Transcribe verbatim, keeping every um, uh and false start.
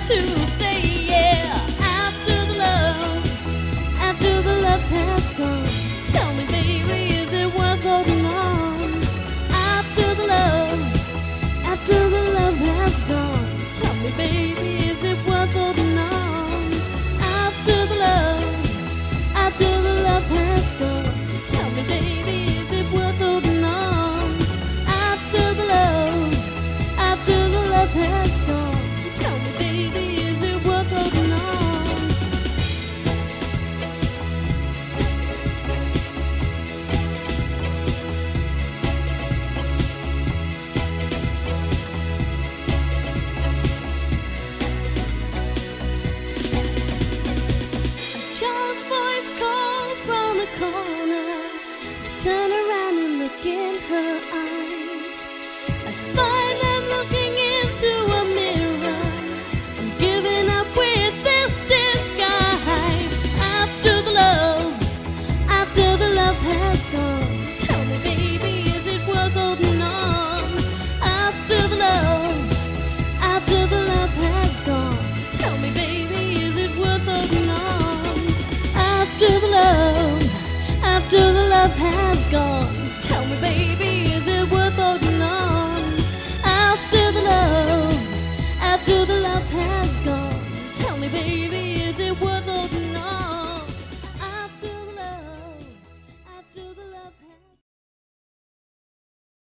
to say yeah. After the love, after the love has gone, tell me, baby, is it worth holding on? After the love, after the love has gone, tell me, baby, is it worth holding on? After the love, after the love has gone, tell me, baby, is it worth holding on? After the love, after the love has gone, tell me, baby, is it worth holding on? John's voice calls from the corner. Turn around and look in her eyes. I find them looking into a mirror. I'm giving up with this disguise. After the love, after the love has gone, tell me, baby, is it worth holding on? After the love, after the love has gone, tell me, baby, is it worth holding on? After the love, after the love has gone, tell me, baby, is it worth holding on?